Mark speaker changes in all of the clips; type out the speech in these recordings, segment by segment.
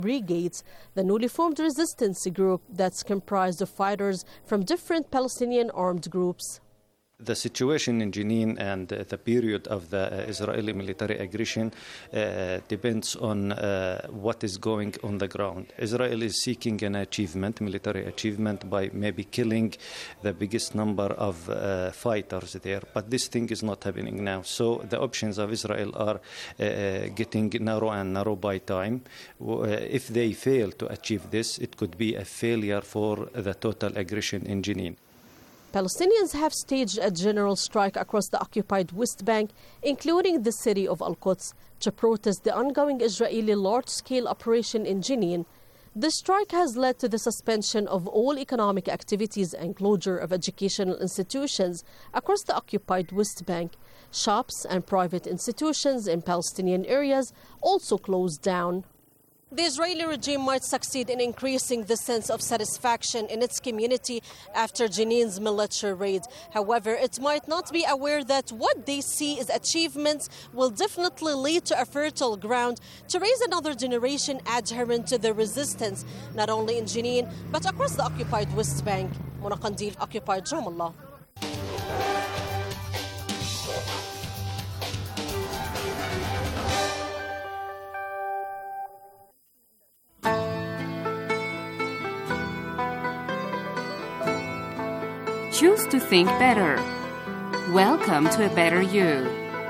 Speaker 1: Brigades, the newly formed resistance group that's comprised of fighters from different Palestinian armed groups.
Speaker 2: The situation in Jenin and the period of the Israeli military aggression depends on what is going on the ground. Israel is seeking an achievement, military achievement, by maybe killing the biggest number of fighters there. But this thing is not happening now. So the options of Israel are getting narrow and narrow by time. If they fail to achieve this, it could be a failure for the total aggression in Jenin.
Speaker 1: Palestinians have staged a general strike across the occupied West Bank, including the city of Al-Quds, to protest the ongoing Israeli large-scale operation in Jenin. The strike has led to the suspension of all economic activities and closure of educational institutions across the occupied West Bank. Shops and private institutions in Palestinian areas also closed down. The Israeli regime might succeed in increasing the sense of satisfaction in its community after Jenin's military raid. However, it might not be aware that what they see as achievements will definitely lead to a fertile ground to raise another generation adherent to the resistance, not only in Jenin, but across the occupied West Bank. Mona Qandil, occupied Ramallah.
Speaker 3: Choose to think better. Welcome to a better you.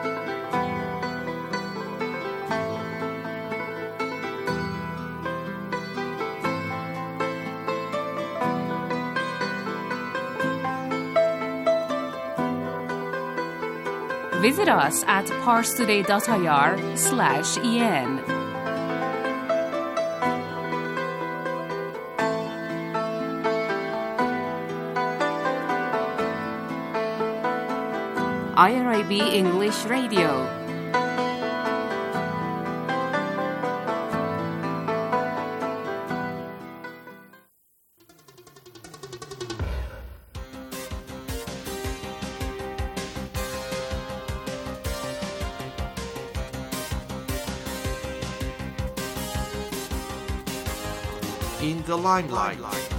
Speaker 3: Visit us at parstoday.ir/en. IRIB English Radio.
Speaker 4: In the limelight.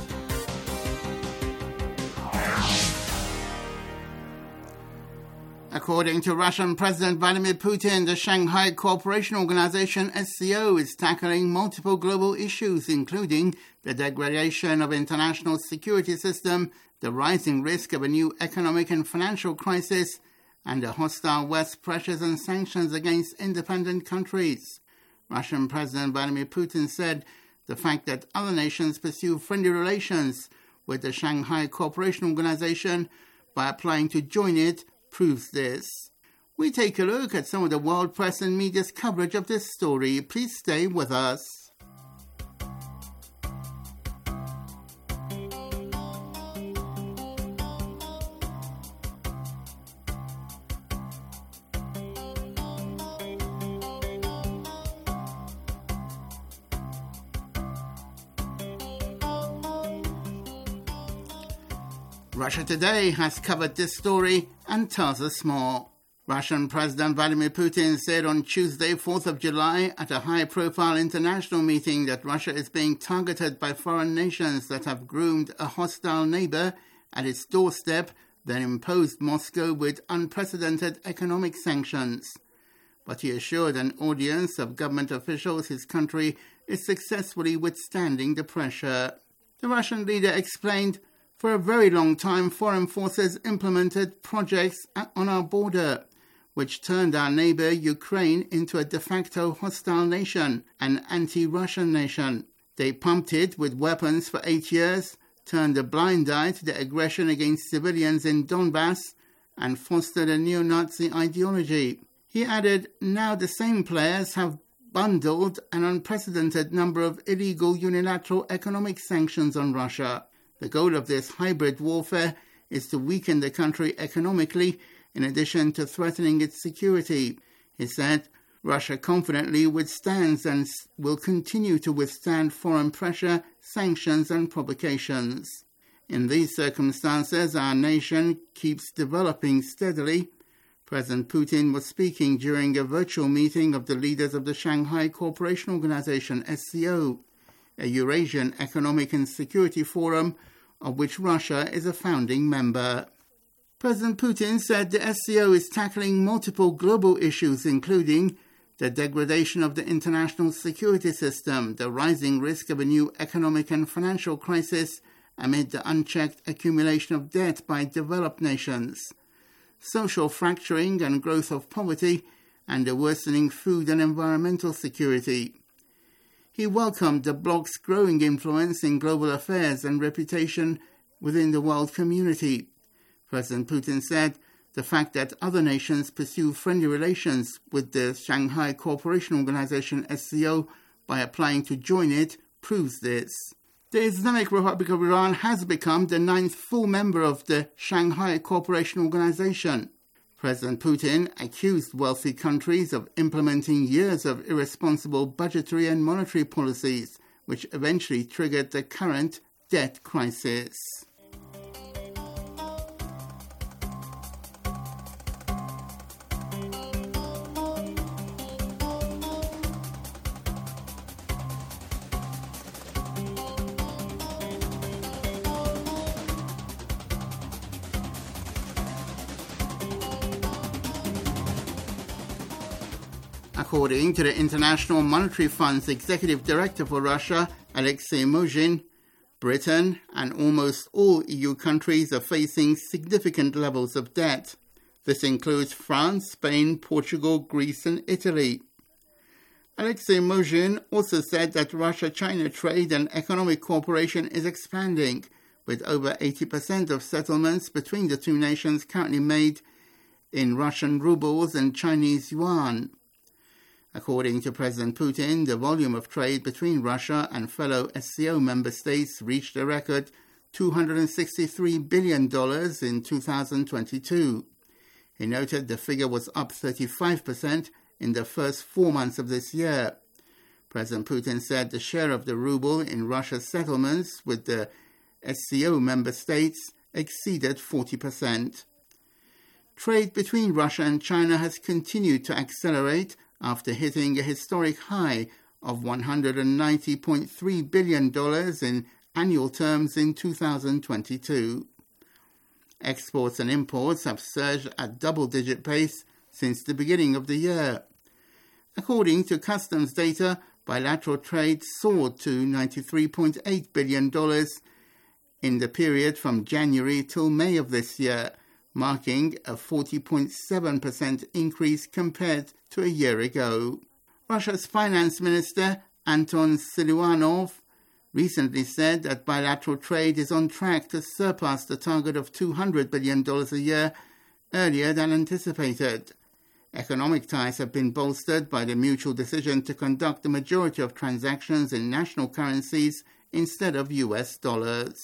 Speaker 5: According to Russian President Vladimir Putin, the Shanghai Cooperation Organization SCO is tackling multiple global issues, including the degradation of international security system, the rising risk of a new economic and financial crisis, and the hostile West pressures and sanctions against independent countries. Russian President Vladimir Putin said the fact that other nations pursue friendly relations with the Shanghai Cooperation Organization by applying to join it proves this. We take a look at some of the world press and media's coverage of this story. Please stay with us. Russia Today has covered this story and tells us more. Russian President Vladimir Putin said on Tuesday, 4th of July, at a high-profile international meeting that Russia is being targeted by foreign nations that have groomed a hostile neighbor at its doorstep, then imposed Moscow with unprecedented economic sanctions. But he assured an audience of government officials his country is successfully withstanding the pressure. The Russian leader explained, "For a very long time, foreign forces implemented projects on our border, which turned our neighbor Ukraine into a de facto hostile nation, an anti-Russian nation. They pumped it with weapons for 8 years, turned a blind eye to the aggression against civilians in Donbass, and fostered a neo-Nazi ideology." He added, "Now the same players have bundled an unprecedented number of illegal unilateral economic sanctions on Russia. The goal of this hybrid warfare is to weaken the country economically in addition to threatening its security." He said, "Russia confidently withstands and will continue to withstand foreign pressure, sanctions and provocations. In these circumstances, our nation keeps developing steadily, President Putin was speaking during a virtual meeting of the leaders of the Shanghai Cooperation Organization, SCO, a Eurasian Economic and Security Forum of which Russia is a founding member. President Putin said the SCO is tackling multiple global issues, including the degradation of the international security system, the rising risk of a new economic and financial crisis amid the unchecked accumulation of debt by developed nations, social fracturing and growth of poverty, and the worsening food and environmental security. He welcomed the bloc's growing influence in global affairs and reputation within the world community. President Putin said the fact that other nations pursue friendly relations with the Shanghai Cooperation Organization, SCO, by applying to join it proves this. The Islamic Republic of Iran has become the 9th full member of the Shanghai Cooperation Organization. President Putin accused wealthy countries of implementing years of irresponsible budgetary and monetary policies, which eventually triggered the current debt crisis. According to the International Monetary Fund's Executive Director for Russia, Alexei Mozhin, Britain and almost all EU countries are facing significant levels of debt. This includes France, Spain, Portugal, Greece and Italy. Alexei Mozhin also said that Russia-China trade and economic cooperation is expanding, with over 80% of settlements between the two nations currently made in Russian rubles and Chinese yuan. According to President Putin, the volume of trade between Russia and fellow SCO member states reached a record $263 billion in 2022. He noted the figure was up 35% in the first 4 months of this year. President Putin said the share of the ruble in Russia's settlements with the SCO member states exceeded 40%. Trade between Russia and China has continued to accelerate after hitting a historic high of $190.3 billion in annual terms in 2022. Exports and imports have surged at double-digit pace since the beginning of the year. According to customs data, bilateral trade soared to $93.8 billion in the period from January till May of this year, marking a 40.7% increase compared to a year ago. Russia's finance minister, Anton Siluanov, recently said that bilateral trade is on track to surpass the target of $200 billion a year earlier than anticipated. Economic ties have been bolstered by the mutual decision to conduct the majority of transactions in national currencies instead of US dollars.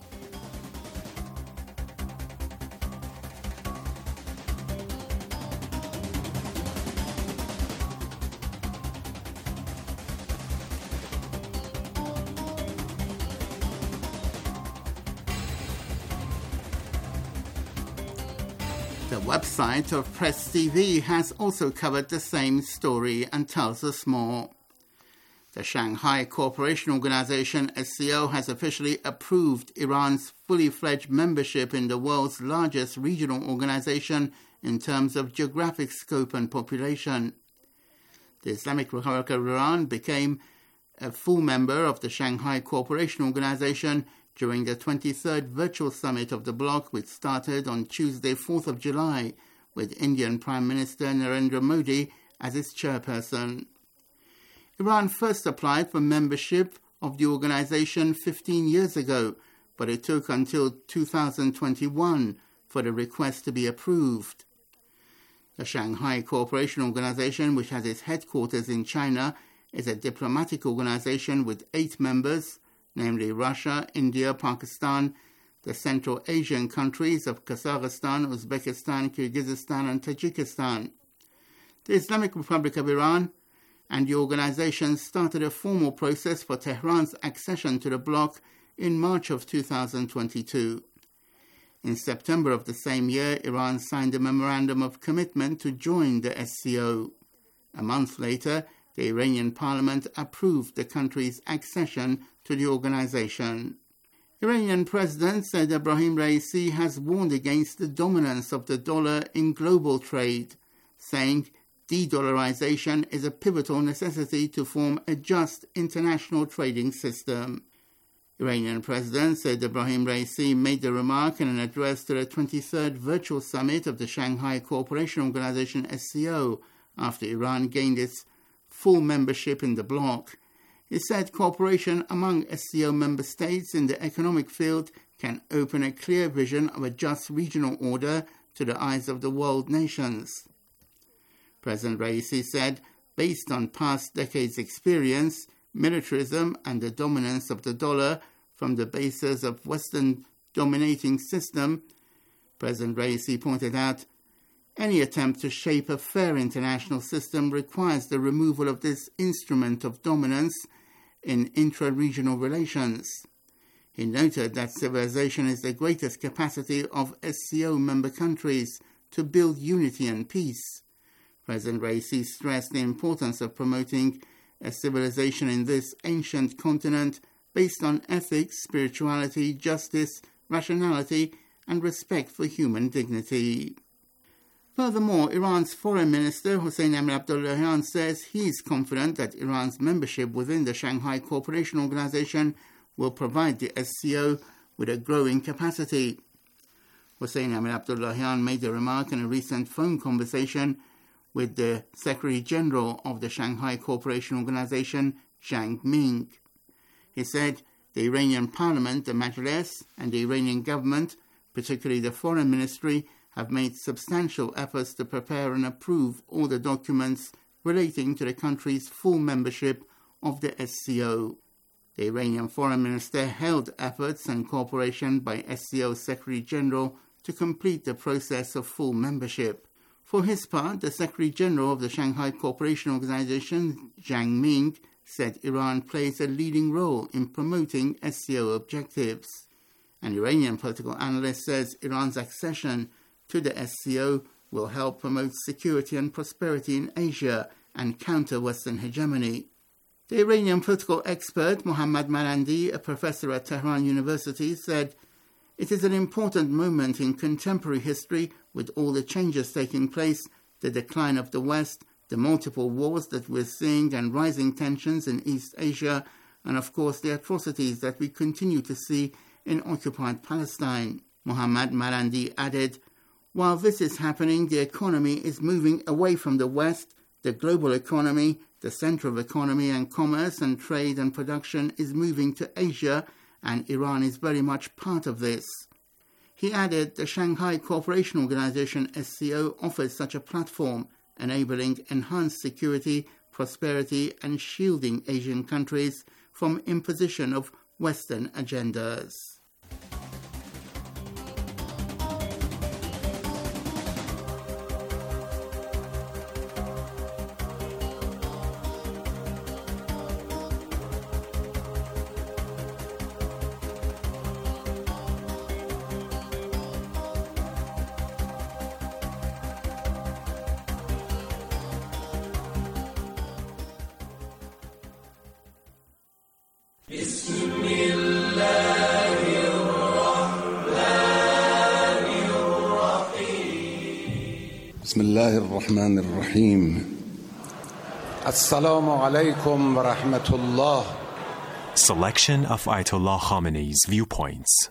Speaker 5: The website of Press TV has also covered the same story and tells us more. The Shanghai Cooperation Organization, SCO, has officially approved Iran's fully-fledged membership in the world's largest regional organization in terms of geographic scope and population. The Islamic Republic of Iran became a full member of the Shanghai Cooperation Organization during the 23rd virtual summit of the bloc, which started on Tuesday, 4th of July, with Indian Prime Minister Narendra Modi as its chairperson. Iran first applied for membership of the organization 15 years ago, but it took until 2021 for the request to be approved. The Shanghai Cooperation Organization, which has its headquarters in China, is a diplomatic organization with 8 members, namely Russia, India, Pakistan, the Central Asian countries of Kazakhstan, Uzbekistan, Kyrgyzstan and Tajikistan. The Islamic Republic of Iran and the organization started a formal process for Tehran's accession to the bloc in March of 2022. In September of the same year, Iran signed a memorandum of commitment to join the SCO. A month later, the Iranian parliament approved the country's accession to the organization. Iranian President Said Ebrahim Raisi has warned against the dominance of the dollar in global trade, saying de-dollarization is a pivotal necessity to form a just international trading system. Iranian President Said Ebrahim Raisi made the remark in an address to the 23rd Virtual Summit of the Shanghai Cooperation Organization SCO after Iran gained its full membership in the bloc. He said cooperation among SCO member states in the economic field can open a clear vision of a just regional order to the eyes of the world nations. President Raisi said, based on past decades' experience, militarism and the dominance of the dollar from the basis of Western dominating system, President Raisi pointed out, any attempt to shape a fair international system requires the removal of this instrument of dominance in intra-regional relations. He noted that civilization is the greatest capacity of SCO member countries to build unity and peace. President Raisi stressed the importance of promoting a civilization in this ancient continent based on ethics, spirituality, justice, rationality, and respect for human dignity. Furthermore, Iran's Foreign Minister Hossein Amir-Abdollahian says he is confident that Iran's membership within the Shanghai Cooperation Organization will provide the SCO with a growing capacity. Hossein Amir-Abdollahian made the remark in a recent phone conversation with the Secretary General of the Shanghai Cooperation Organization, Jiang Ming. He said the Iranian Parliament, the Majlis, and the Iranian government, particularly the Foreign Ministry, have made substantial efforts to prepare and approve all the documents relating to the country's full membership of the SCO. The Iranian Foreign Minister hailed efforts and cooperation by SCO Secretary General to complete the process of full membership. For his part, the Secretary General of the Shanghai Cooperation Organization, Jiang Ming, said Iran plays a leading role in promoting SCO objectives. An Iranian political analyst says Iran's accession to the SCO will help promote security and prosperity in Asia and counter Western hegemony. The Iranian political expert Mohammad Marandi, a professor at Tehran University, said, "It is an important moment in contemporary history with all the changes taking place, the decline of the West, the multiple wars that we're seeing and rising tensions in East Asia, and of course the atrocities that we continue to see in occupied Palestine." Mohammad Marandi added, "While this is happening, the economy is moving away from the West. The global economy, the center of economy and commerce and trade and production, is moving to Asia, and Iran is very much part of this." He added the Shanghai Cooperation Organization SCO offers such a platform, enabling enhanced security, prosperity, and shielding Asian countries from imposition of Western agendas.
Speaker 6: بسم الله الرحمن الرحيم السلام عليكم ورحمة الله.
Speaker 7: Selection of Ayatollah Khamenei's viewpoints.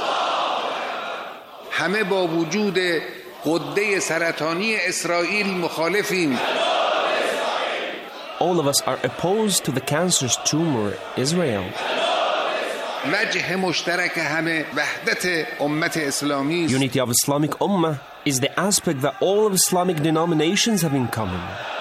Speaker 6: همه با وجود غده سرطانی اسرائیل مخالفیم.
Speaker 8: All of us are opposed to the cancerous tumor Israel.
Speaker 6: وجه مشترک همه وحدت امت اسلامی.
Speaker 8: Unity of Islamic Ummah is the aspect that all of Islamic denominations have in common.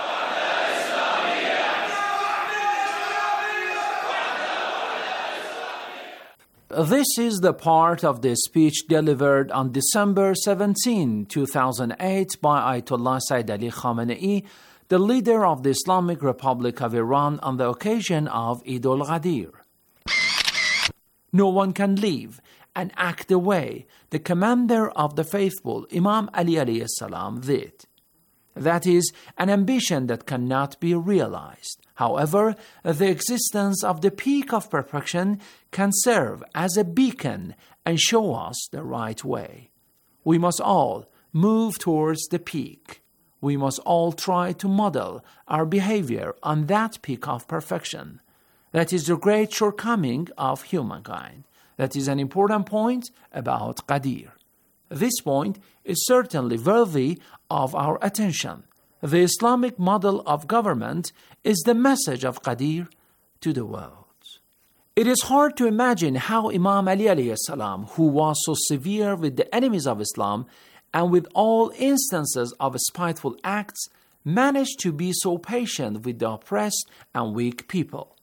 Speaker 9: This is the part of the speech delivered on December 17, 2008 by Ayatollah Sayyid Ali Khamenei, the leader of the Islamic Republic of Iran, on the occasion of Eid al-Ghadir. No one can live and act the way the commander of the faithful, Imam Ali alayhi salam, did. That is an ambition that cannot be realized. However, the existence of the peak of perfection can serve as a beacon and show us the right way. We must all move towards the peak. We must all try to model our behavior on that peak of perfection. That is the great shortcoming of humankind. That is an important point about Qadir. This point is certainly worthy of our attention. The Islamic model of government is the message of Qadir to the world. It is hard to imagine how Imam Ali alayhi salam, who was so severe with the enemies of Islam and with all instances of spiteful acts, managed to be so patient with the oppressed and weak people.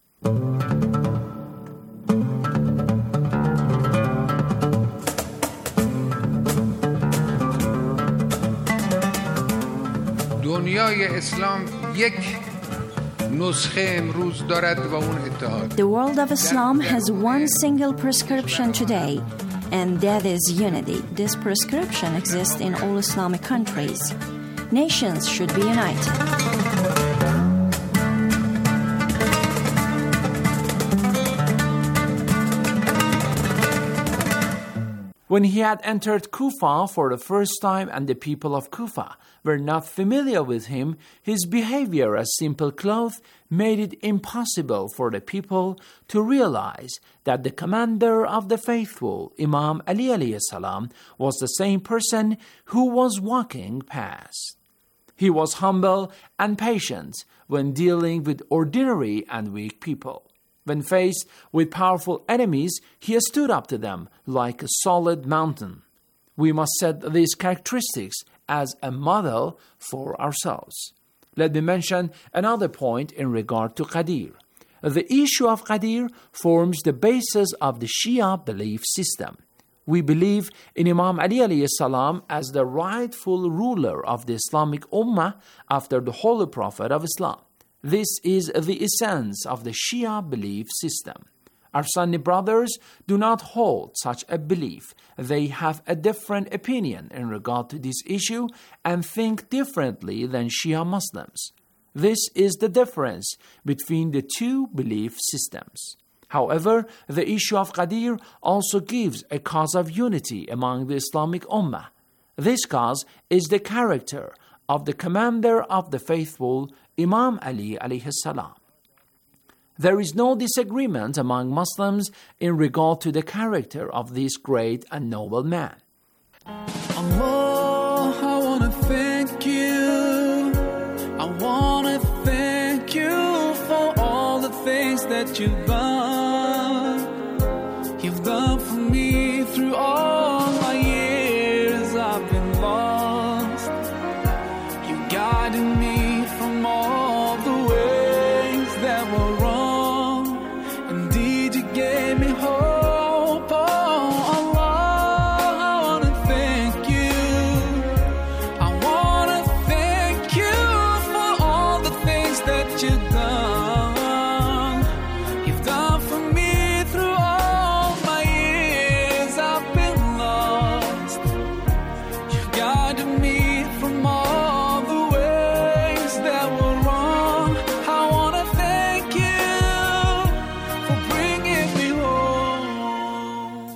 Speaker 6: دنیای اسلام یک نسخه امروز دارد و اون اتحاد.
Speaker 10: The world of Islam has one single prescription today, and that is unity. This prescription exists in all Islamic countries. Nations should be united.
Speaker 9: When he had entered Kufa for the first time and the people of Kufa were not familiar with him, his behavior as simple clothes made it impossible for the people to realize that the commander of the faithful, Imam Ali alayhi salam, was the same person who was walking past. He was humble and patient when dealing with ordinary and weak people. When faced with powerful enemies, he stood up to them like a solid mountain. We must set these characteristics as a model for ourselves. Let me mention another point in regard to Qadir. The issue of Qadir forms the basis of the Shia belief system. We believe in Imam Ali alayhi salam as the rightful ruler of the Islamic Ummah after the Holy Prophet of Islam. This is the essence of the Shia belief system. Our Sunni brothers do not hold such a belief. They have a different opinion in regard to this issue and think differently than Shia Muslims. This is the difference between the two belief systems. However, the issue of Qadir also gives a cause of unity among the Islamic Ummah. This cause is the character of the commander of the faithful, Imam Ali alayhi salam. There is no disagreement among Muslims in regard to the character of this great and noble man.
Speaker 11: Allah, I want to thank you. I want to thank you for all the things that you've done. You've done for me through all my years I've been lost. You guided me from all the ways that were wrong. Indeed, you gave me hope. Oh, Allah, I want to thank you. I want to thank you for all the things that you've done. You've done for me through all my years I've been lost. You guided me from all the ways that were wrong. I want to thank you for bringing me home.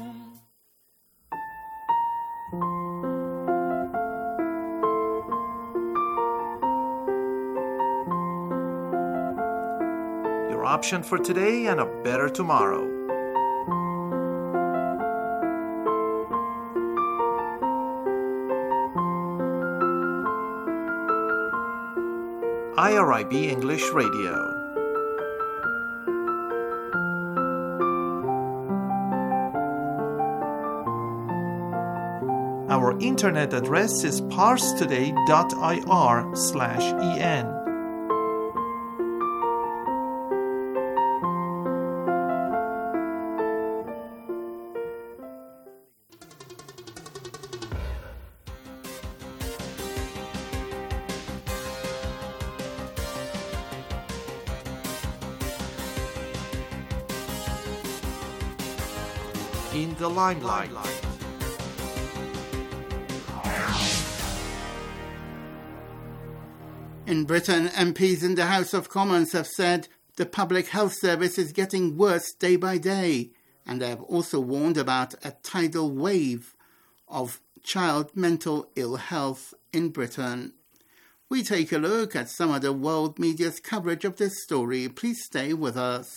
Speaker 4: Your option for today and a better tomorrow. IRIB English Radio. Our internet address is parstoday.ir/en. in the limelight.
Speaker 5: In Britain, MPs in the House of Commons have said the public health service is getting worse day by day, and they have also warned about a tidal wave of child mental ill health in Britain. We take a look at some of the world media's coverage of this story. Please stay with us.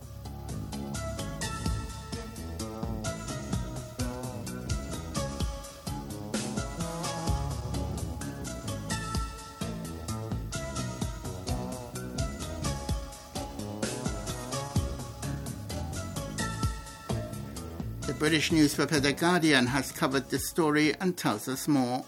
Speaker 5: The British newspaper The Guardian has covered this story and tells us more.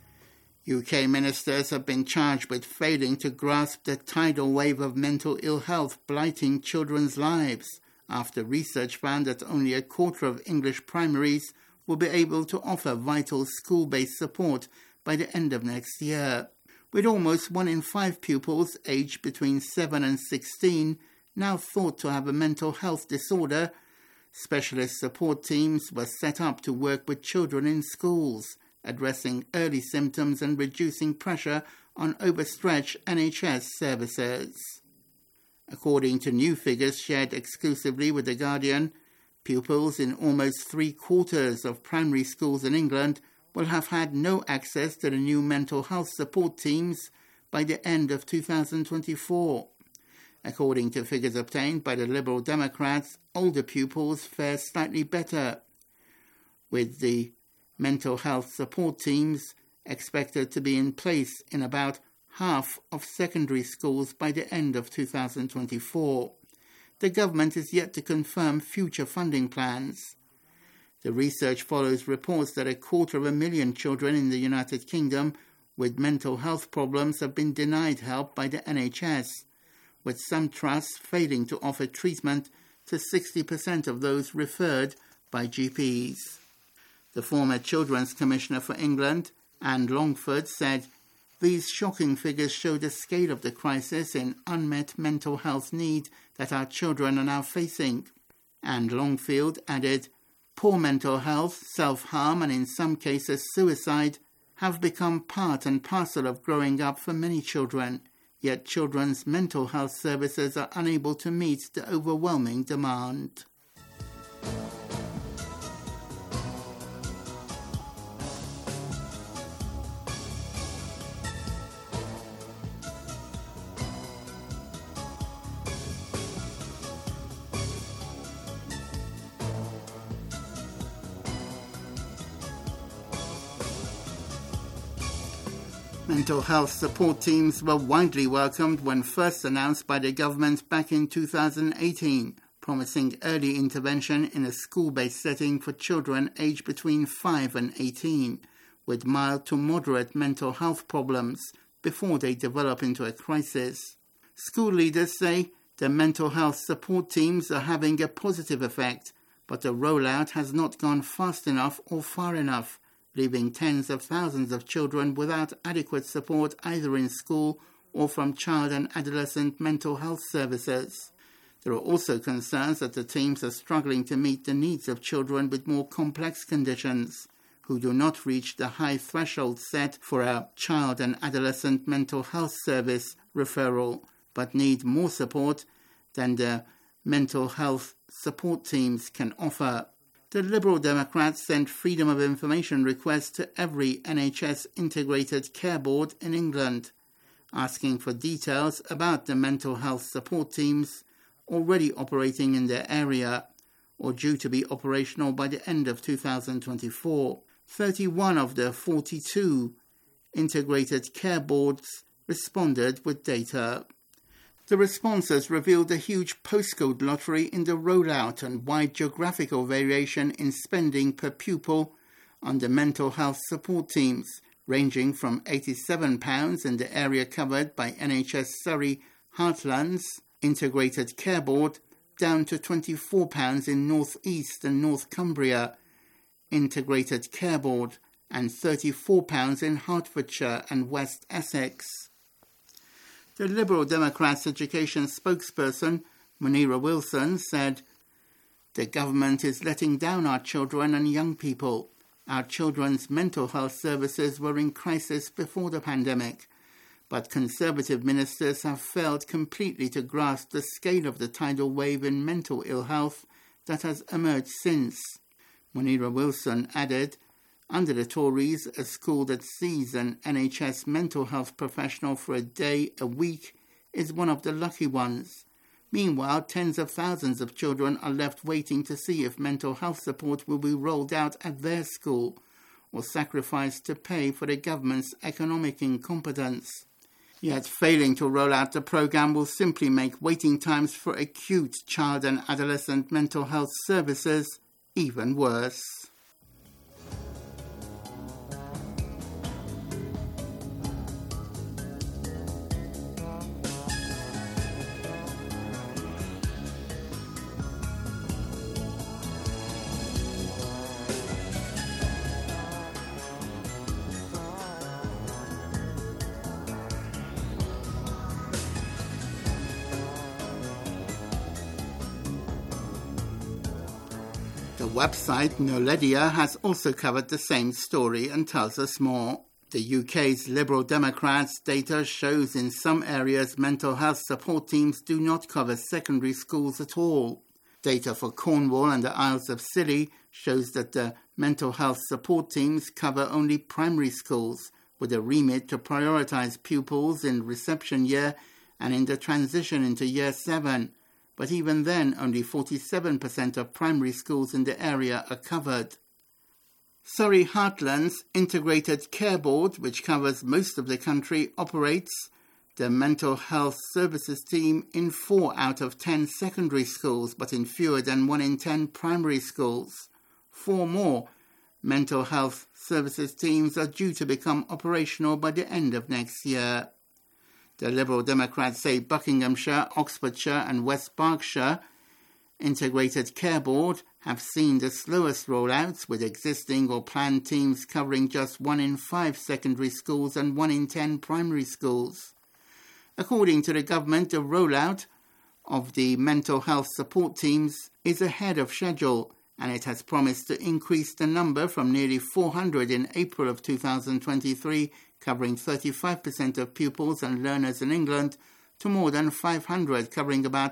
Speaker 5: UK ministers have been charged with failing to grasp the tidal wave of mental ill health blighting children's lives after research found that only a quarter of English primaries will be able to offer vital school-based support by the end of next year. With almost 1 in 5 pupils aged between 7 and 16 now thought to have a mental health disorder, specialist support teams were set up to work with children in schools, addressing early symptoms and reducing pressure on overstretched NHS services. According to new figures shared exclusively with The Guardian, pupils in almost 3/4 of primary schools in England will have had no access to the new mental health support teams by the end of 2024. According to figures obtained by the Liberal Democrats, older pupils fare slightly better, with the mental health support teams expected to be in place in about half of secondary schools by the end of 2024. The government is yet to confirm future funding plans. The research follows reports that 250,000 children in the United Kingdom with mental health problems have been denied help by the NHS, with some trusts failing to offer treatment to 60% of those referred by GPs. The former Children's Commissioner for England, Anne Longford, said, "These shocking figures show the scale of the crisis in unmet mental health need that our children are now facing." And Longfield added, "Poor mental health, self-harm and in some cases suicide have become part and parcel of growing up for many children, yet children's mental health services are unable to meet the overwhelming demand." Mental health support teams were widely welcomed when first announced by the government back in 2018, promising early intervention in a school-based setting for children aged between 5 and 18, with mild to moderate mental health problems before they develop into a crisis. School leaders say the mental health support teams are having a positive effect, but the rollout has not gone fast enough or far enough, leaving tens of thousands of children without adequate support either in school or from child and adolescent mental health services. There are also concerns that the teams are struggling to meet the needs of children with more complex conditions, who do not reach the high threshold set for a child and adolescent mental health service referral, but need more support than the mental health support teams can offer. The Liberal Democrats sent freedom of information requests to every NHS integrated care board in England, asking for details about the mental health support teams already operating in their area or due to be operational by the end of 2024. 31 of the 42 integrated care boards responded with data. The responses revealed a huge postcode lottery in the rollout and wide geographical variation in spending per pupil on the mental health support teams, ranging from £87 in the area covered by NHS Surrey Heartlands Integrated Care Board down to £24 in North East and North Cumbria Integrated Care Board and £34 in Hertfordshire and West Essex. The Liberal Democrats' education spokesperson, Munira Wilson, said, the government is letting down our children and young people. Our children's mental health services were in crisis before the pandemic, but Conservative ministers have failed completely to grasp the scale of the tidal wave in mental ill health that has emerged since. Munira Wilson added, under the Tories, a school that sees an NHS mental health professional for a day a week is one of the lucky ones. Meanwhile, tens of thousands of children are left waiting to see if mental health support will be rolled out at their school or sacrificed to pay for the government's economic incompetence. Yet failing to roll out the programme will simply make waiting times for acute child and adolescent mental health services even worse. The website Knowledia has also covered the same story and tells us more. The UK's Liberal Democrats' data shows in some areas mental health support teams do not cover secondary schools at all. Data for Cornwall and the Isles of Scilly shows that the mental health support teams cover only primary schools, with a remit to prioritise pupils in reception year and in the transition into Year 7. But even then, only 47% of primary schools in the area are covered. Surrey Heartlands Integrated Care Board, which covers most of the country, operates the mental health services team in 4 out of 10 secondary schools, but in fewer than 1 in 10 primary schools. 4 more mental health services teams are due to become operational by the end of next year. The Liberal Democrats say Buckinghamshire, Oxfordshire and West Berkshire Integrated Care Board have seen the slowest rollouts, with existing or planned teams covering just 1 in 5 secondary schools and 1 in 10 primary schools. According to the government, the rollout of the mental health support teams is ahead of schedule, and it has promised to increase the number from nearly 400 in April of 2023, covering 35% of pupils and learners in England, to more than 500, covering about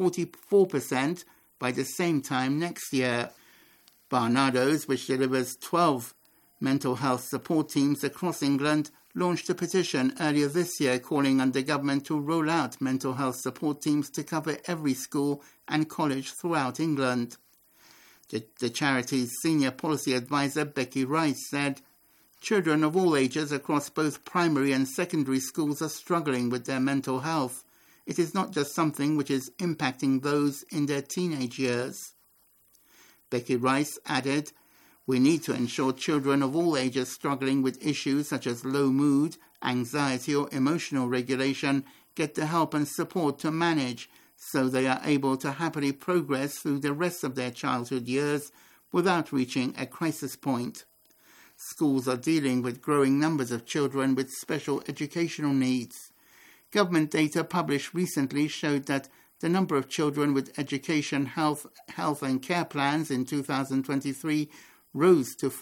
Speaker 5: 44% by the same time next year. Barnardo's, which delivers 12 mental health support teams across England, launched a petition earlier this year calling on the government to roll out mental health support teams to cover every school and college throughout England. The charity's senior policy advisor, Becky Rice, said, "Children of all ages across both primary and secondary schools are struggling with their mental health. It is not just something which is impacting those in their teenage years." Becky Rice added, "We need to ensure children of all ages struggling with issues such as low mood, anxiety or emotional regulation get the help and support to manage, so they are able to happily progress through the rest of their childhood years without reaching a crisis point. Schools are dealing with growing numbers of children with special educational needs. Government data published recently showed that the number of children with education, health and care plans in 2023 rose to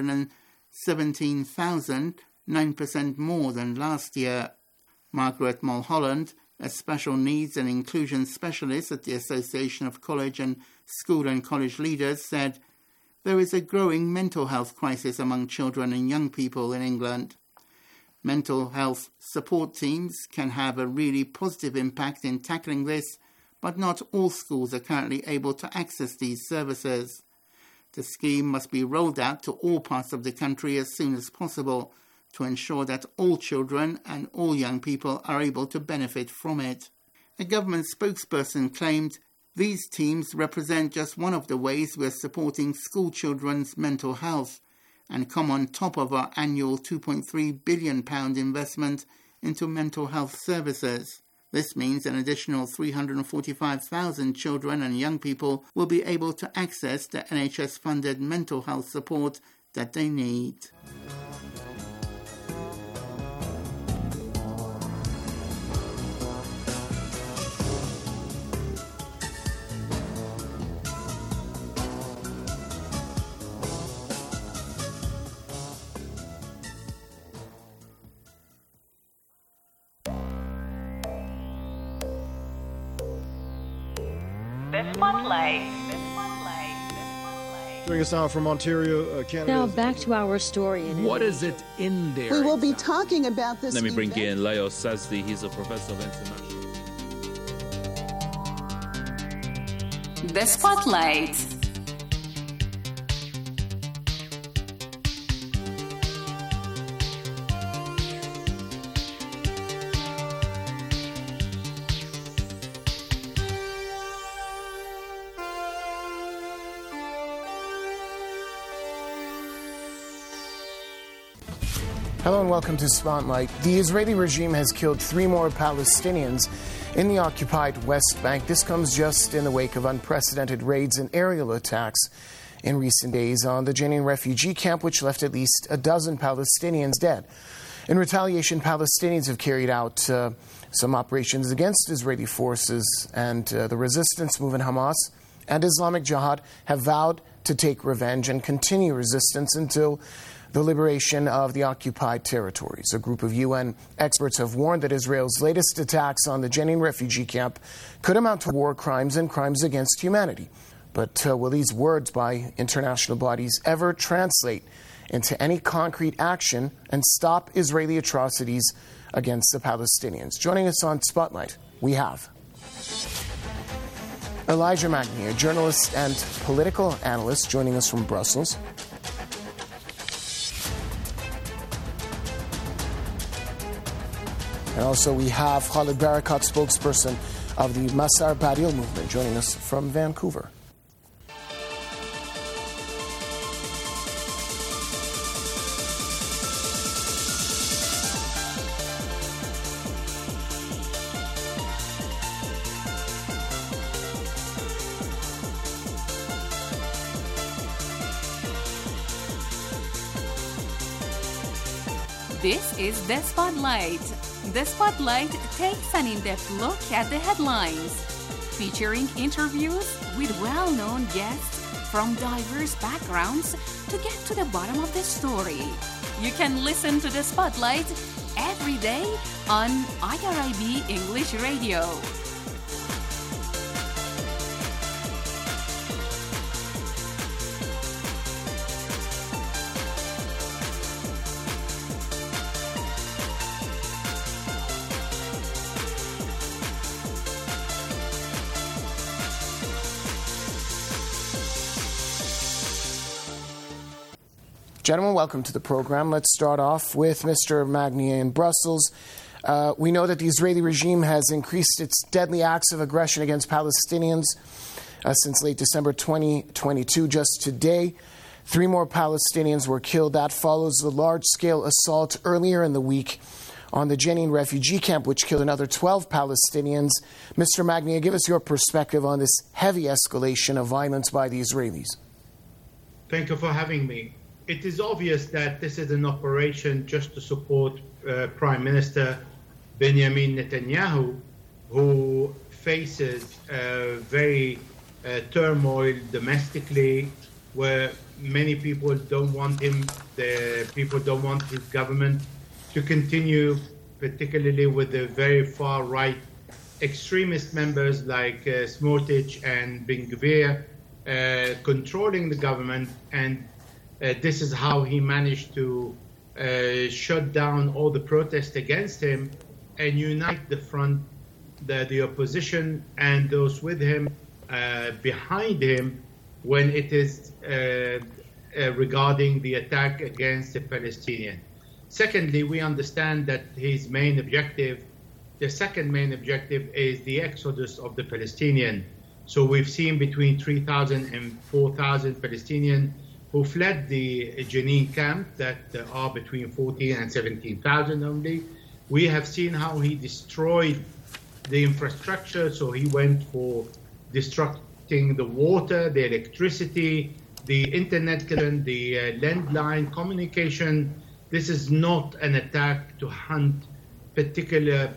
Speaker 5: 517,000, 9% more than last year. Margaret Mulholland, a special needs and inclusion specialist at the Association of College and School and College Leaders, said, "There is a growing mental health crisis among children and young people in England. Mental health support teams can have a really positive impact in tackling this, but not all schools are currently able to access these services. The scheme must be rolled out to all parts of the country as soon as possible to ensure that all children and all young people are able to benefit from it." A government spokesperson claimed, "These teams represent just one of the ways we're supporting school children's mental health and come on top of our annual £2.3 billion investment into mental health services. This means an additional 345,000 children and young people will be able to access the NHS-funded mental health support that they need."
Speaker 12: The Spotlight.
Speaker 13: Joining us now from Ontario, Canada.
Speaker 14: Now back to our story.
Speaker 15: What is it in there?
Speaker 16: We will be talking about this.
Speaker 15: Let me bring in Leo Sazdi. He's a professor of international.
Speaker 3: The Spotlight.
Speaker 17: Hello and welcome to Spotlight. The Israeli regime has killed 3 more Palestinians in the occupied West Bank. This comes just in the wake of unprecedented raids and aerial attacks in recent days on the Jenin refugee camp, which left at least a dozen Palestinians dead. In retaliation, Palestinians have carried out some operations against Israeli forces, and the resistance movement Hamas and Islamic Jihad have vowed to take revenge and continue resistance until the liberation of the occupied territories. A group of UN experts have warned that Israel's latest attacks on the Jenin refugee camp could amount to war crimes and crimes against humanity. But will these words by international bodies ever translate into any concrete action and stop Israeli atrocities against the Palestinians? Joining us on Spotlight, we have Elijah Magni, a journalist and political analyst, joining us from Brussels. And also we have Khalid Barakat, spokesperson of the Masar Badil movement, joining us from Vancouver.
Speaker 3: This is The Spotlight. The Spotlight takes an in-depth look at the headlines, featuring interviews with well-known guests from diverse backgrounds to get to the bottom of the story. You can listen to The Spotlight every day on IRIB English Radio.
Speaker 17: Gentlemen, welcome to the program. Let's start off with Mr. Magnier in Brussels. We know that the Israeli regime has increased its deadly acts of aggression against Palestinians since late December 2022. Just today, 3 more Palestinians were killed. That follows the large-scale assault earlier in the week on the Jenin refugee camp, which killed another 12 Palestinians. Mr. Magnier, give us your perspective on this heavy escalation of violence by the Israelis.
Speaker 18: Thank you for having me. It is obvious that this is an operation just to support Prime Minister Benjamin Netanyahu, who faces very turmoil domestically, where many people don't want him, the people don't want his government to continue, particularly with the very far-right extremist members like Smotrich and Ben-Gvir controlling the government, and this is how he managed to shut down all the protests against him and unite the front, the opposition and those with him, behind him, when it is regarding the attack against the Palestinians. Secondly, we understand that his main objective, the second main objective, is the exodus of the Palestinians. So we've seen between 3,000 and 4,000 Palestinians who fled the Jenin camp, that are between 14 and 17,000 only. We have seen how he destroyed the infrastructure, so he went for destructing the water, the electricity, the internet, the landline communication. This is not an attack to hunt particular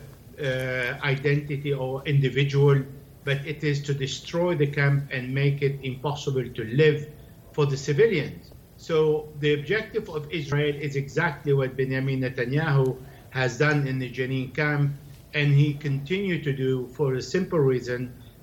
Speaker 18: identity or individual, but it is to destroy the camp and make it impossible to live for the civilians. So the objective of Israel is exactly what Benjamin Netanyahu has done in the Jenin camp, and he continued to do for a simple reason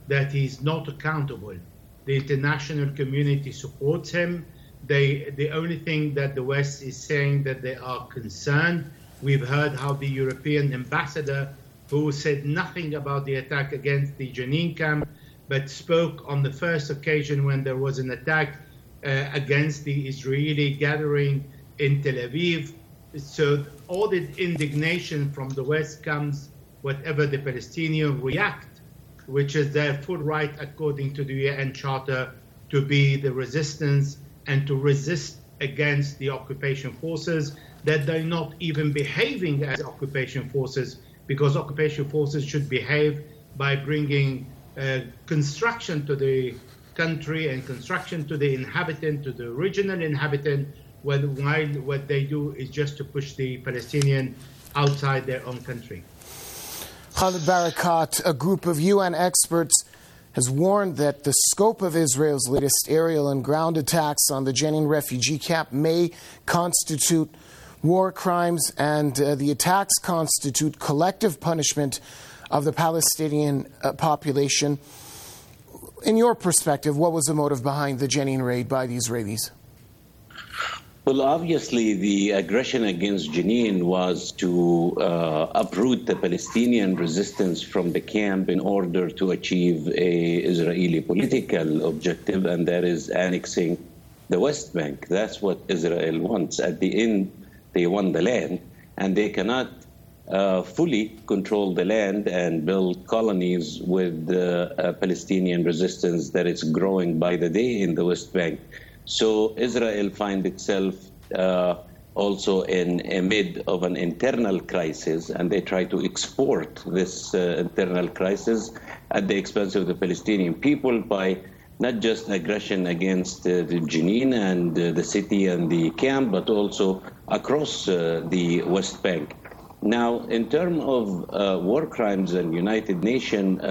Speaker 18: that he's not accountable. The international community supports him. The only thing that the West is saying that they are concerned. We've heard how the European ambassador, who said nothing about the attack against the Jenin camp, but spoke on the first occasion when there was an attack against the Israeli gathering in Tel Aviv. So all the indignation from the West comes whatever the Palestinians react, which is their full right according to the UN Charter to be the resistance and to resist against the occupation forces, that they're not even behaving as occupation forces, because occupation forces should behave by bringing construction to the country and construction to the inhabitant, to the original inhabitant, while what they do is just to push the Palestinian outside their own country.
Speaker 17: Khalid Barakat, a group of UN experts, has warned that the scope of Israel's latest aerial and ground attacks on the Jenin refugee camp may constitute war crimes, and the attacks constitute collective punishment of the Palestinian population. In your perspective, what was the motive behind the Jenin raid by the Israelis?
Speaker 12: Well, obviously, the aggression against Jenin was to uproot the Palestinian resistance from the camp in order to achieve an Israeli political objective, and that is annexing the West Bank. That's what Israel wants. At the end, they won the land, and they cannot fully control the land and build colonies with the Palestinian resistance that is growing by the day in the West Bank. So Israel finds itself also in a mid of an internal crisis, and they try to export this internal crisis at the expense of the Palestinian people by not just aggression against the Jenin and the city and the camp, but also across the West Bank. Now, in terms of war crimes and United Nations,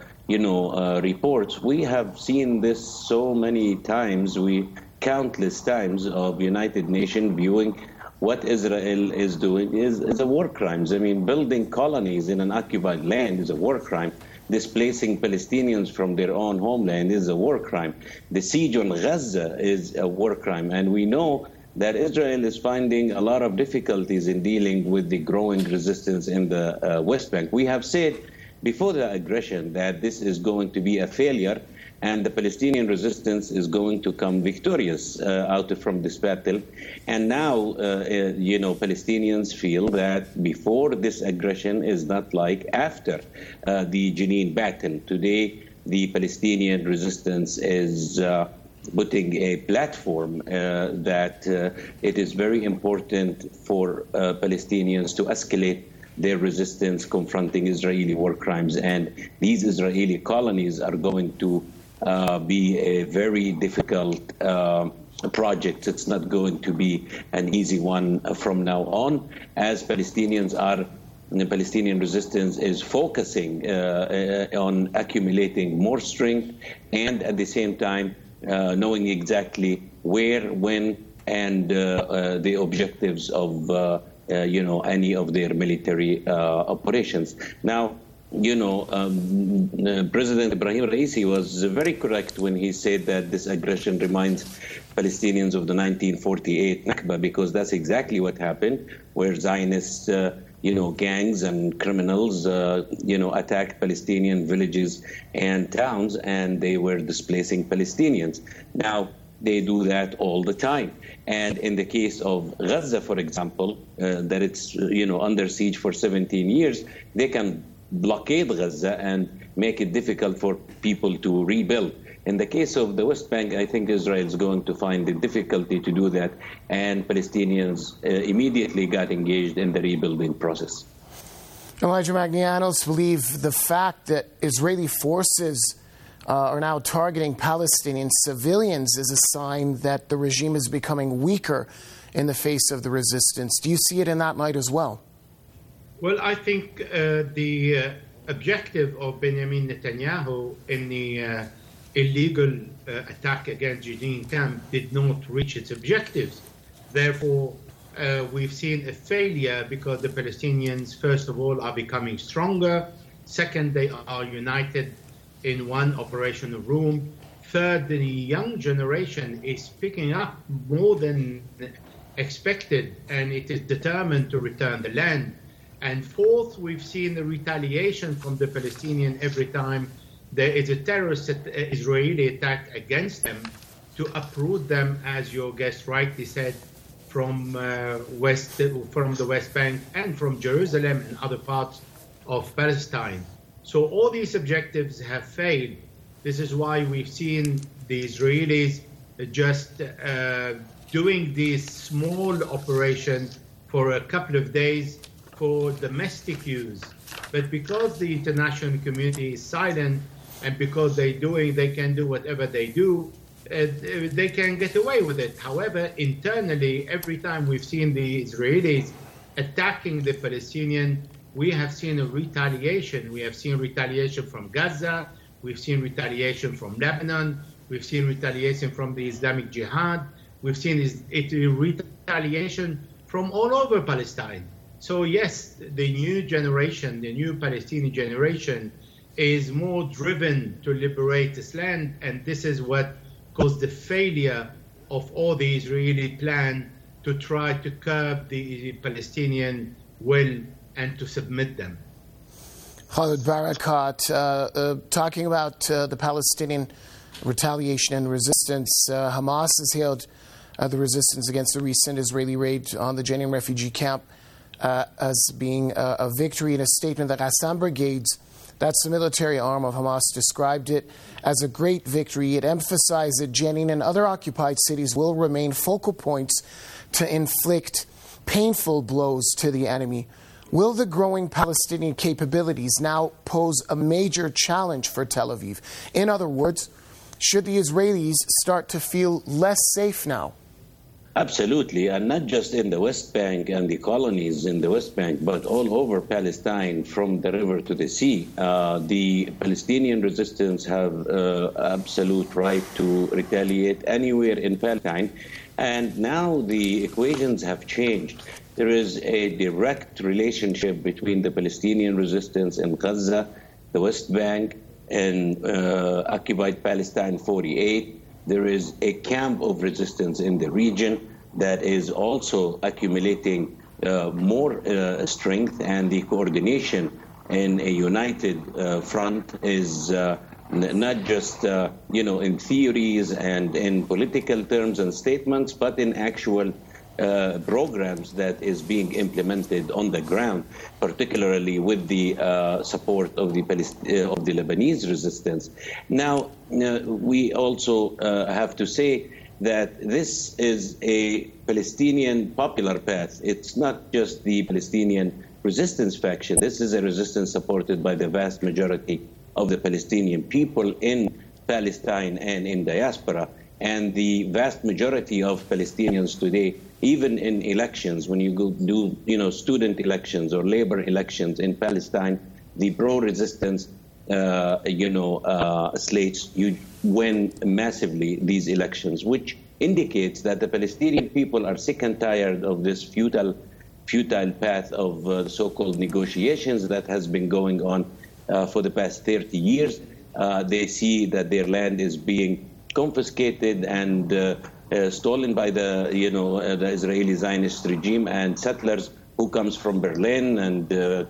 Speaker 12: reports, we have seen this so many times. Countless times of United Nations viewing what Israel is doing is a war crime. I mean, building colonies in an occupied land is a war crime. Displacing Palestinians from their own homeland is a war crime. The siege on Gaza is a war crime. And we know that Israel is finding a lot of difficulties in dealing with the growing resistance in the West Bank. We have said before the aggression that this is going to be a failure, and the Palestinian resistance is going to come victorious from this battle. And now, Palestinians feel that before this aggression is not like after the Jenin battle. Today, the Palestinian resistance is putting a platform that it is very important for Palestinians to escalate their resistance confronting Israeli war crimes. And these Israeli colonies are going to be a very difficult project. It's not going to be an easy one from now on, as the Palestinian resistance is focusing on accumulating more strength and at the same time knowing exactly where, when, and the objectives of any of their military operations. Now, President Ibrahim Raisi was very correct when he said that this aggression reminds Palestinians of the 1948 Nakba, because that's exactly what happened, where Zionist, gangs and criminals, attacked Palestinian villages and towns, and they were displacing Palestinians. Now, they do that all the time. And in the case of Gaza, for example, that it's, under siege for 17 years, they can blockade Gaza and make it difficult for people to rebuild. In the case of the West Bank, I think Israel is going to find it difficulty to do that, and Palestinians immediately got engaged in the rebuilding process.
Speaker 17: Elijah Magnianos believe the fact that Israeli forces are now targeting Palestinian civilians is a sign that the regime is becoming weaker in the face of the resistance. Do you see it in that light as well?
Speaker 18: Well, I think the objective of Benjamin Netanyahu in the illegal attack against Jenin camp did not reach its objectives. Therefore, we've seen a failure because the Palestinians, first of all, are becoming stronger. Second, they are united in one operational room. Third, the young generation is picking up more than expected, and it is determined to return the land. And fourth, we've seen the retaliation from the Palestinian every time there is a terrorist Israeli attack against them, to uproot them, as your guest rightly said, from the West Bank and from Jerusalem and other parts of Palestine. So all these objectives have failed. This is why we've seen the Israelis just doing this small operation for a couple of days for domestic use. But because the international community is silent, and because they can do whatever they do, they can get away with it. However, internally, every time we've seen the Israelis attacking the Palestinian, we have seen a retaliation. We have seen retaliation from Gaza. We've seen retaliation from Lebanon. We've seen retaliation from the Islamic Jihad. We've seen retaliation from all over Palestine. So yes, the new generation, the new Palestinian generation, is more driven to liberate this land, and this is what caused the failure of all the Israeli plan to try to curb the Palestinian will and to submit them.
Speaker 17: Khalid Barakat, talking about the Palestinian retaliation and resistance, Hamas has hailed the resistance against the recent Israeli raid on the Jenin refugee camp as being a victory. In a statement, the Qassam Brigades, that's the military arm of Hamas, described it as a great victory. It emphasized that Jenin and other occupied cities will remain focal points to inflict painful blows to the enemy. Will the growing Palestinian capabilities now pose a major challenge for Tel Aviv? In other words, should the Israelis start to feel less safe now?
Speaker 12: Absolutely, and not just in the West Bank and the colonies in the West Bank, but all over Palestine, from the river to the sea. The Palestinian resistance have absolute right to retaliate anywhere in Palestine, and now the equations have changed. There is a direct relationship between the Palestinian resistance in Gaza, the West Bank, and occupied Palestine 48. There is a camp of resistance in the region that is also accumulating more strength, and the coordination in a united front is not just in theories and in political terms and statements, but in actual programs that is being implemented on the ground, particularly with the support of the Lebanese resistance. Now, we also have to say that this is a Palestinian popular path. It's not just the Palestinian resistance faction. This is a resistance supported by the vast majority of the Palestinian people in Palestine and in diaspora. And the vast majority of Palestinians today, even in elections, when you go do student elections or labor elections in Palestine, the pro-resistance slates, you win massively these elections, which indicates that the Palestinian people are sick and tired of this futile path of so-called negotiations that has been going on for the past 30 years. They see that their land is being confiscated and stolen by the Israeli Zionist regime and settlers who comes from Berlin and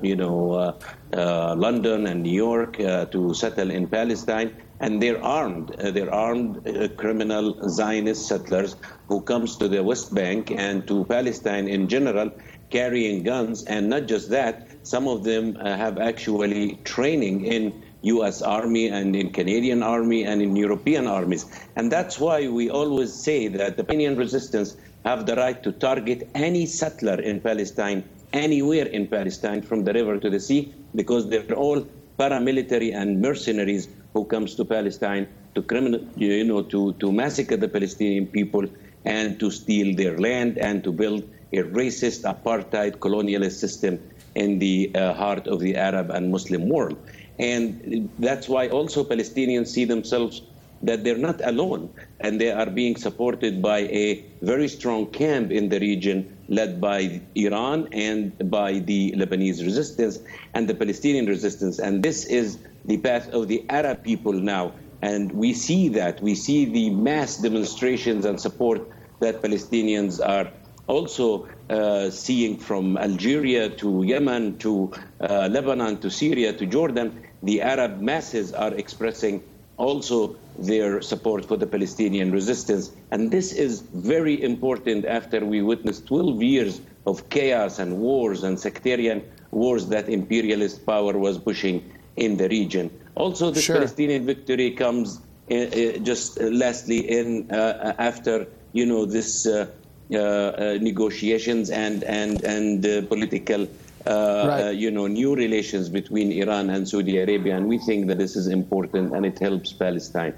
Speaker 12: London and New York to settle in Palestine. And they're armed criminal Zionist settlers who comes to the West Bank and to Palestine in general, carrying guns. And not just that, some of them have actually training in U.S. Army and in Canadian Army and in European armies. And that's why we always say that the Palestinian resistance have the right to target any settler in Palestine, anywhere in Palestine, from the river to the sea, because they're all paramilitary and mercenaries who comes to Palestine to to massacre the Palestinian people and to steal their land and to build a racist apartheid colonialist system in the heart of the Arab and Muslim world. And that's why also Palestinians see themselves that they're not alone, and they are being supported by a very strong camp in the region led by Iran and by the Lebanese resistance and the Palestinian resistance. And this is the path of the Arab people now. And we see that. We see the mass demonstrations and support that Palestinians are also seeing from Algeria to Yemen to Lebanon to Syria to Jordan. The Arab masses are expressing also their support for the Palestinian resistance. And this is very important after we witnessed 12 years of chaos and wars and sectarian wars that imperialist power was pushing in the region. Also, this Palestinian victory comes just lastly in after, this negotiations and political new relations between Iran and Saudi Arabia, and we think that this is important and it helps Palestine.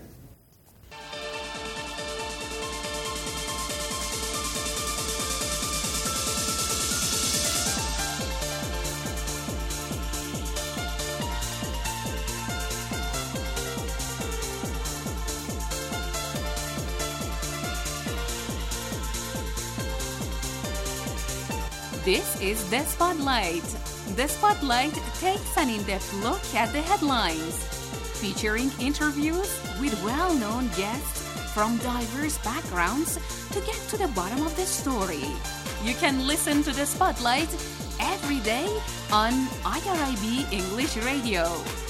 Speaker 3: This is The Spotlight. The Spotlight takes an in-depth look at the headlines, featuring interviews with well-known guests from diverse backgrounds to get to the bottom of the story. You can listen to The Spotlight every day on IRIB English Radio.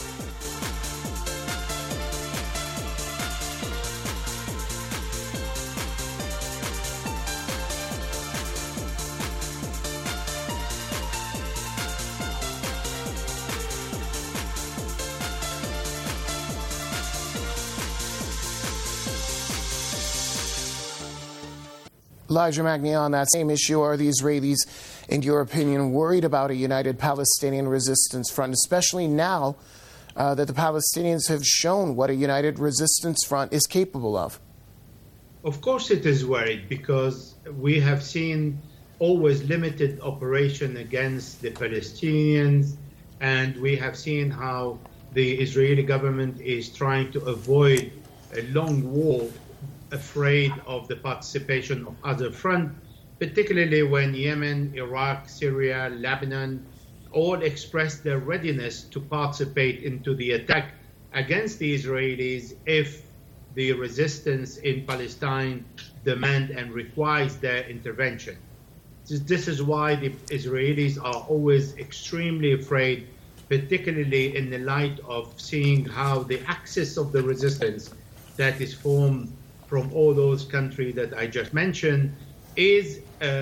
Speaker 17: Elijah Magni, on that same issue, are the Israelis, in your opinion, worried about a united Palestinian resistance front, especially now that the Palestinians have shown what a united resistance front is capable of?
Speaker 18: Of course it is worried, because we have seen always limited operation against the Palestinians, and we have seen how the Israeli government is trying to avoid a long war, afraid of the participation of other fronts, particularly when Yemen, Iraq, Syria, Lebanon all expressed their readiness to participate into the attack against the Israelis if the resistance in Palestine demand and requires their intervention. This is why the Israelis are always extremely afraid, particularly in the light of seeing how the axis of the resistance that is formed from all those countries that I just mentioned is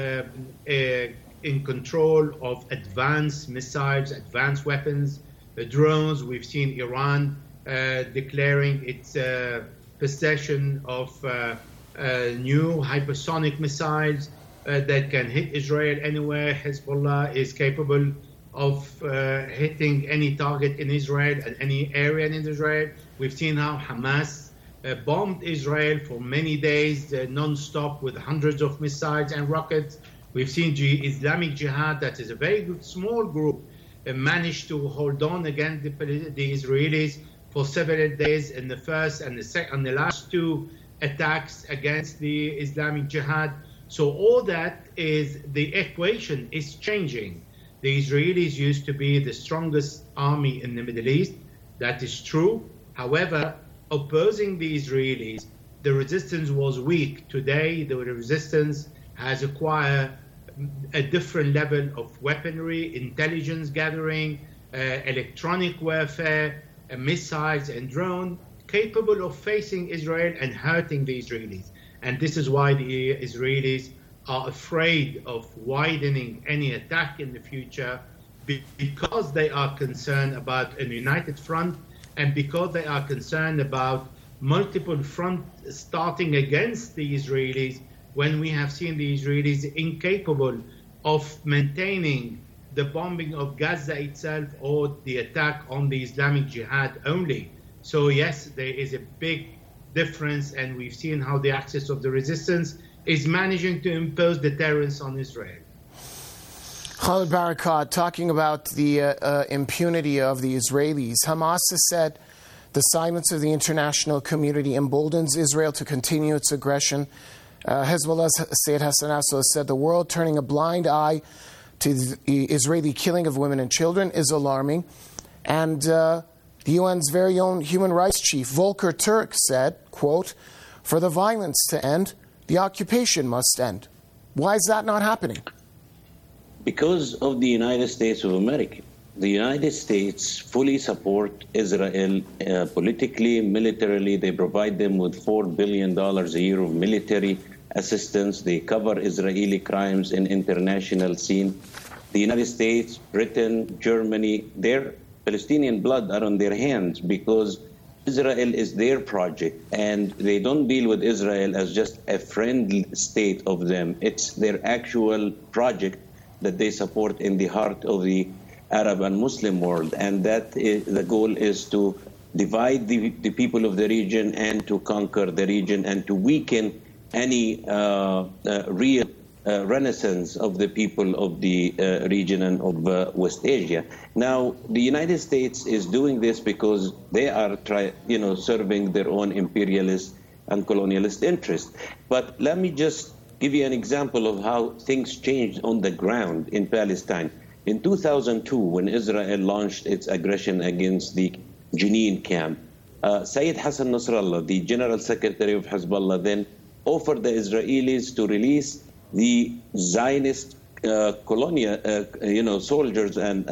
Speaker 18: in control of advanced missiles, advanced weapons, drones. We've seen Iran declaring its possession of new hypersonic missiles that can hit Israel anywhere. Hezbollah is capable of hitting any target in Israel and any area in Israel. We've seen how Hamas bombed Israel for many days non-stop with hundreds of missiles and rockets. We've seen Islamic Jihad, that is a very good small group, managed to hold on against the Israelis for several days in the first and the last two attacks against the Islamic Jihad. So all that is, the equation is changing. The Israelis used to be the strongest army in the Middle East. That is true. However, opposing the Israelis, the resistance was weak. Today, the resistance has acquired a different level of weaponry, intelligence gathering, electronic warfare, missiles and drones, capable of facing Israel and hurting the Israelis. And this is why the Israelis are afraid of widening any attack in the future, because they are concerned about a united front, and because they are concerned about multiple fronts starting against the Israelis, when we have seen the Israelis incapable of maintaining the bombing of Gaza itself or the attack on the Islamic Jihad only. So yes, there is a big difference, and we've seen how the axis of the resistance is managing to impose deterrence on Israel.
Speaker 17: Khalid Barakat, talking about the impunity of the Israelis, Hamas has said The silence of the international community emboldens Israel to continue its aggression. Hezbollah's Sayyid Hassan Nasrallah said the world turning a blind eye to the Israeli killing of women and children is alarming. And the UN's very own human rights chief, Volker Turk, said, quote, "For the violence to end, the occupation must end." Why is that not happening?
Speaker 12: Because of the United States of America. The United States fully support Israel politically, militarily. They provide them with $4 billion a year of military assistance. They cover Israeli crimes in international scene. The United States, Britain, Germany, their Palestinian blood are on their hands because Israel is their project, and they don't deal with Israel as just a friendly state of them. It's their actual project that they support in the heart of the Arab and Muslim world, and that is, the goal is to divide the people of the region and to conquer the region and to weaken any real renaissance of the people of the region and of West Asia. Now, the United States is doing this because they are serving their own imperialist and colonialist interests. But let me just give you an example of how things changed on the ground in Palestine. In 2002, when Israel launched its aggression against the Jenin camp, Sayyid Hassan Nasrallah, the General Secretary of Hezbollah, then offered the Israelis to release the Zionist colonial, soldiers and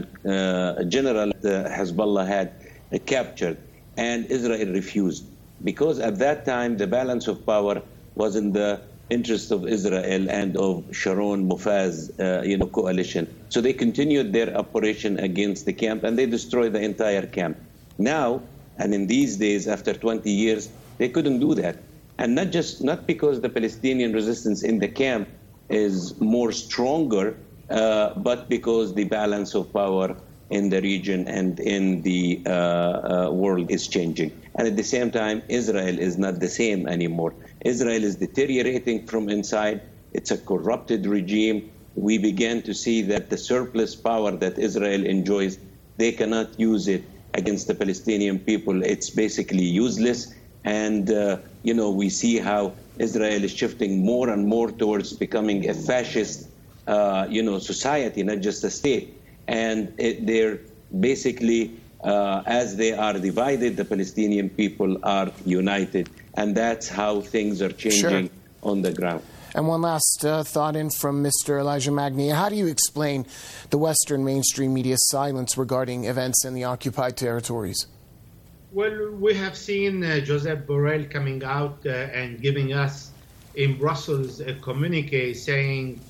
Speaker 12: general Hezbollah had captured, and Israel refused because at that time the balance of power was in the interest of Israel and of Sharon Mufaz, coalition. So they continued their operation against the camp, and they destroyed the entire camp. Now, and in these days, after 20 years, they couldn't do that. And not because the Palestinian resistance in the camp is more stronger, but because the balance of power in the region and in the world is changing. And at the same time, Israel is not the same anymore. Israel is deteriorating from inside. It's a corrupted regime. We began to see that the surplus power that Israel enjoys, they cannot use it against the Palestinian people. It's basically useless. And, we see how Israel is shifting more and more towards becoming a fascist, society, not just a state. And they're basically, as they are divided, the Palestinian people are united. And that's how things are changing on the ground.
Speaker 17: And one last thought in from Mr. Elijah Magni. How do you explain the Western mainstream media's silence regarding events in the occupied territories?
Speaker 18: Well, we have seen Josep Borrell coming out and giving us in Brussels a communique saying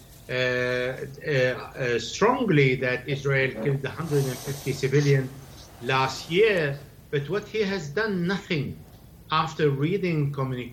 Speaker 18: strongly that Israel killed 150 civilians last year, but what he has done, nothing. After reading communique